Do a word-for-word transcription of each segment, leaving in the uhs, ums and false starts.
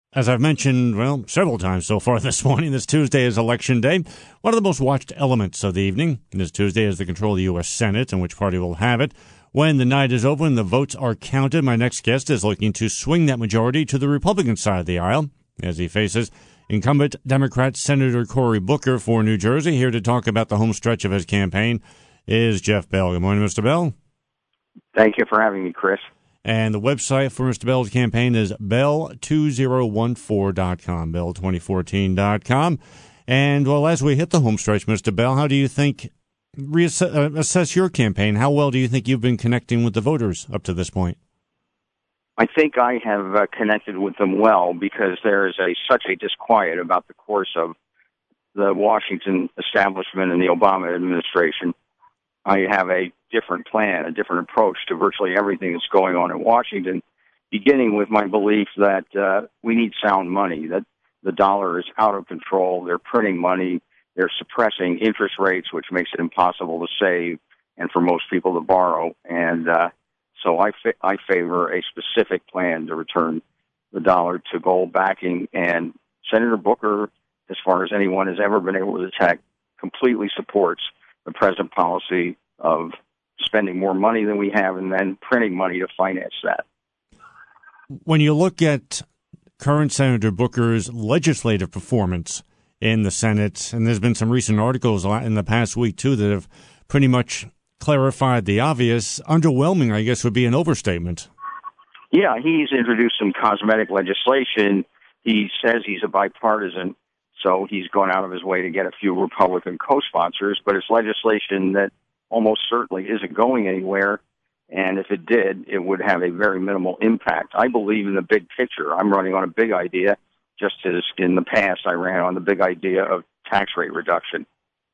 As I've mentioned, well, several times so far this morning, this Tuesday is Election Day. One of the most watched elements of the evening this Tuesday is the control of the U S Senate and which party will have it. When the night is over and the votes are counted, my next guest is looking to swing that majority to the Republican side of the aisle as he faces incumbent Democrat Senator Cory Booker for New Jersey. Here to talk about the home stretch of his campaign is Jeff Bell. Good morning, Mister Bell. Thank you for having me, Chris. And the website for Mister Bell's campaign is bell two thousand fourteen dot com, bell twenty fourteen dot com. And, well, as we hit the home stretch, Mister Bell, how do you think, reassess uh, assess your campaign? How well do you think you've been connecting with the voters up to this point? I think I have uh, connected with them well because there is a such a disquiet about the course of the Washington establishment and the Obama administration. I have a different plan, a different approach to virtually everything that's going on in Washington, beginning with my belief that uh, we need sound money, that the dollar is out of control. They're printing money. They're suppressing interest rates, which makes it impossible to save and for most people to borrow. And uh, so I, fa- I favor a specific plan to return the dollar to gold backing. And Senator Booker, as far as anyone has ever been able to detect, completely supports the present policy of spending more money than we have and then printing money to finance that. When you look at current Senator Booker's legislative performance in the Senate, and there's been some recent articles in the past week, too, that have pretty much clarified the obvious, underwhelming, I guess, would be an overstatement. Yeah, he's introduced some cosmetic legislation. He says he's a bipartisan, so he's gone out of his way to get a few Republican co-sponsors, but it's legislation that almost certainly isn't going anywhere, and if it did, it would have a very minimal impact. I believe in the big picture. I'm running on a big idea, just as in the past I ran on the big idea of tax rate reduction.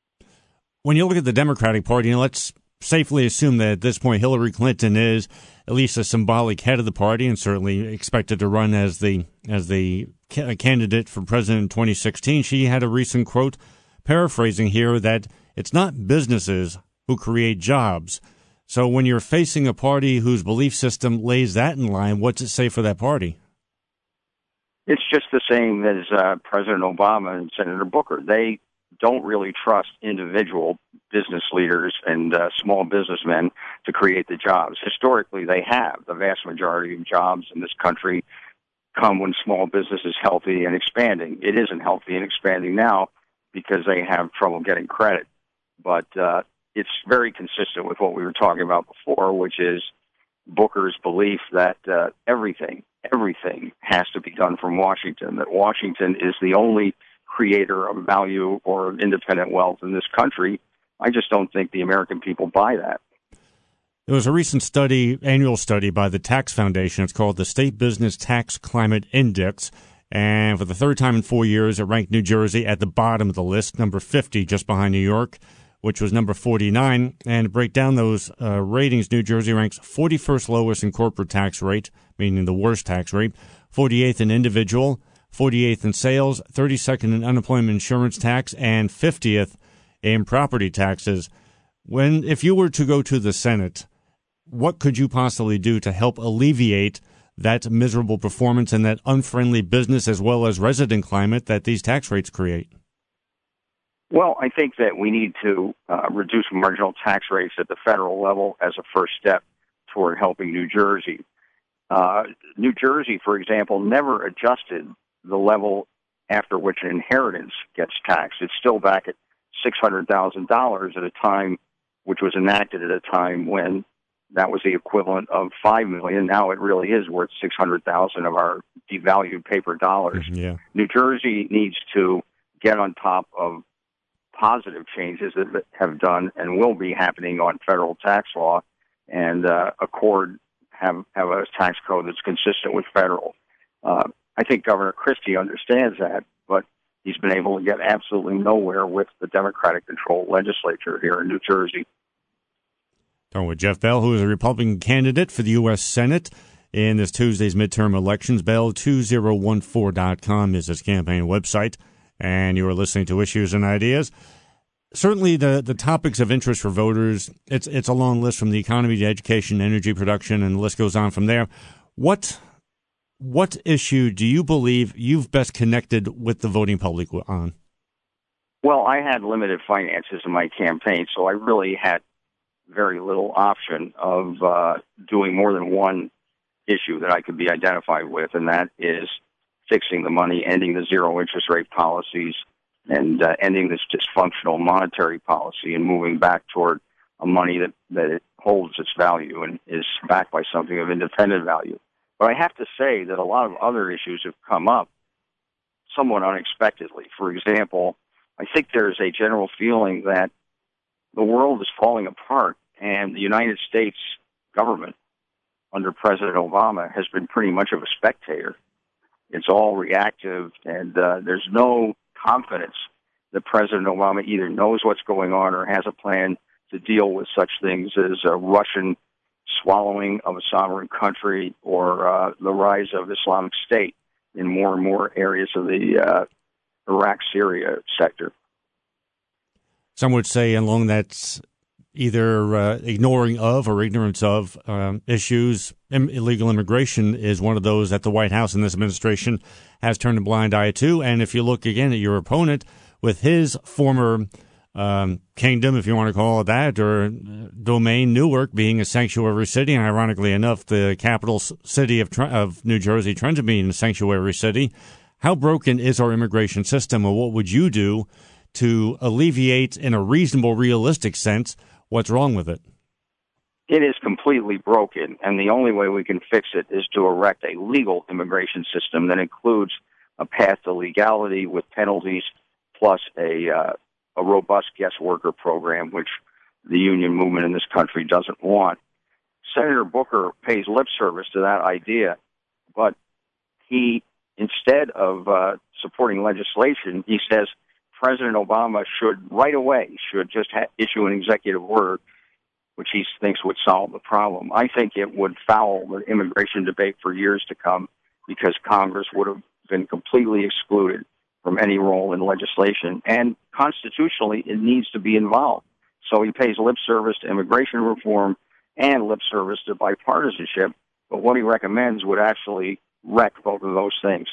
When you look at the Democratic Party, and let's safely assume that at this point Hillary Clinton is at least a symbolic head of the party and certainly expected to run as the as the ca- candidate for president in twenty sixteen. She had a recent quote, paraphrasing here, that it's not businesses who create jobs. So when you're facing a party whose belief system lays that in line, what's it say for that party? It's just the same as uh, President Obama and Senator Booker. They don't really trust individual business leaders and uh, small businessmen to create the jobs. Historically, they have. The vast majority of jobs in this country come when small business is healthy and expanding. It isn't healthy and expanding now because they have trouble getting credit. But uh, it's very consistent with what we were talking about before, which is Booker's belief that uh, everything, everything has to be done from Washington, that Washington is the only creator of value or of independent wealth in this country. I just don't think the American people buy that. There was a recent study, annual study by the Tax Foundation. It's called the State Business Tax Climate Index. And for the third time in four years, it ranked New Jersey at the bottom of the list, number fifty, just behind New York, which was number forty-nine. And to break down those uh, ratings, New Jersey ranks forty-first lowest in corporate tax rate, meaning the worst tax rate, forty-eighth in individual, forty-eighth in sales, thirty-second in unemployment insurance tax, and fiftieth in property taxes. When, if you were to go to the Senate, what could you possibly do to help alleviate that miserable performance and that unfriendly business as well as resident climate that these tax rates create? Well, I think that we need to uh, reduce marginal tax rates at the federal level as a first step toward helping New Jersey. Uh, New Jersey, for example, never adjusted the level after which an inheritance gets taxed. It's still back at six hundred thousand dollars at a time, which was enacted at a time when that was the equivalent of five million dollars. Now it really is worth six hundred thousand dollars of our devalued paper dollars. Yeah. New Jersey needs to get on top of positive changes that have done and will be happening on federal tax law, and uh, accord have, have a tax code that's consistent with federal. Uh, I think Governor Christie understands that, but he's been able to get absolutely nowhere with the Democratic-controlled legislature here in New Jersey. Talking with Jeff Bell, who is a Republican candidate for the U S Senate in this Tuesday's midterm elections. Bell two thousand fourteen dot com is his campaign website, and you are listening to Issues and Ideas. Certainly the, the topics of interest for voters, it's it's a long list from the economy to education, energy production, and the list goes on from there. What What issue do you believe you've best connected with the voting public on? Well, I had limited finances in my campaign, so I really had very little option of uh, doing more than one issue that I could be identified with, and that is fixing the money, ending the zero interest rate policies, and uh, ending this dysfunctional monetary policy and moving back toward a money that, that it holds its value and is backed by something of independent value. But I have to say that a lot of other issues have come up somewhat unexpectedly. For example, I think there's a general feeling that the world is falling apart, and the United States government under President Obama has been pretty much of a spectator. It's all reactive, and uh, there's no confidence that President Obama either knows what's going on or has a plan to deal with such things as a Russian swallowing of a sovereign country or uh, the rise of Islamic State in more and more areas of the uh, Iraq-Syria sector. Some would say along that's either uh, ignoring of or ignorance of um, issues. Im- illegal immigration is one of those that the White House and this administration has turned a blind eye to. And if you look again at your opponent with his former um, kingdom, if you want to call it that, or uh, domain, Newark, being a sanctuary city, and ironically enough, the capital city of, of New Jersey, Trenton, being a sanctuary city, how broken is our immigration system, or what would you do to alleviate, in a reasonable, realistic sense, what's wrong with it? It is completely broken, and the only way we can fix it is to erect a legal immigration system that includes a path to legality with penalties, plus a uh, a robust guest worker program, which the union movement in this country doesn't want. Senator Booker pays lip service to that idea, but he, instead of uh, supporting legislation, he says President Obama should right away should just ha- issue an executive order, which he thinks would solve the problem. I think it would foul the immigration debate for years to come because Congress would have been completely excluded from any role in legislation. And constitutionally, it needs to be involved. So he pays lip service to immigration reform and lip service to bipartisanship, but what he recommends would actually wreck both of those things.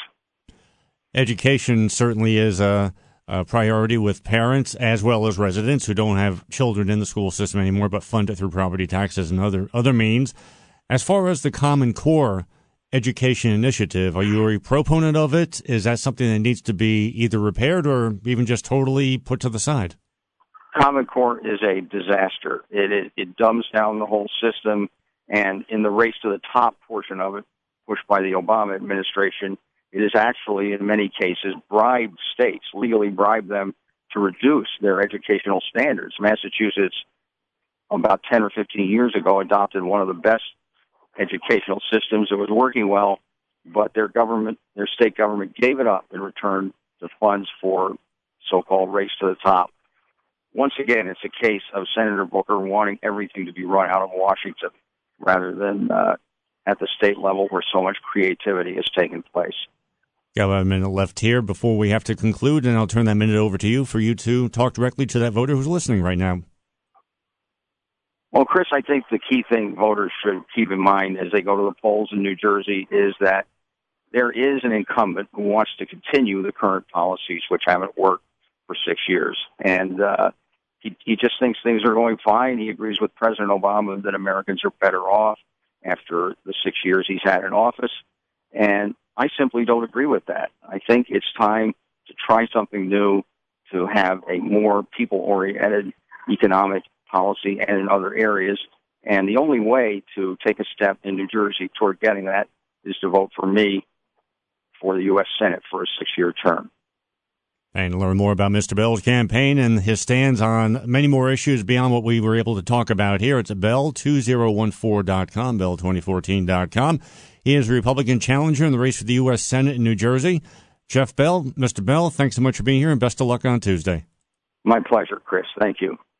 Education certainly is a Uh, priority with parents as well as residents who don't have children in the school system anymore but fund it through property taxes and other other means. As far as the Common Core education initiative, are you a proponent of it? Is that something that needs to be either repaired or even just totally put to the side? Common Core is a disaster. It, it, it dumbs down the whole system, and in the race to the top portion of it, pushed by the Obama administration, it is actually, in many cases, bribed states, legally bribed them to reduce their educational standards. Massachusetts, about ten or fifteen years ago, adopted one of the best educational systems. It was working well, but their government, their state government gave it up in return to funds for so-called race to the top. Once again, it's a case of Senator Booker wanting everything to be run out of Washington rather than uh, at the state level where so much creativity has taken place. Got about a minute left here before we have to conclude, and I'll turn that minute over to you for you to talk directly to that voter who's listening right now. Well, Chris, I think the key thing voters should keep in mind as they go to the polls in New Jersey is that there is an incumbent who wants to continue the current policies, which haven't worked for six years. And uh, he, he just thinks things are going fine. He agrees with President Obama that Americans are better off after the six years he's had in office. And I simply don't agree with that. I think it's time to try something new, to have a more people-oriented economic policy and in other areas. And the only way to take a step in New Jersey toward getting that is to vote for me for the U S Senate for a six-year term. And to learn more about Mister Bell's campaign and his stands on many more issues beyond what we were able to talk about here, it's at bell two thousand fourteen dot com, bell twenty fourteen dot com. He is a Republican challenger in the race for the U S Senate in New Jersey. Jeff Bell, Mister Bell, thanks so much for being here, and best of luck on Tuesday. My pleasure, Chris. Thank you.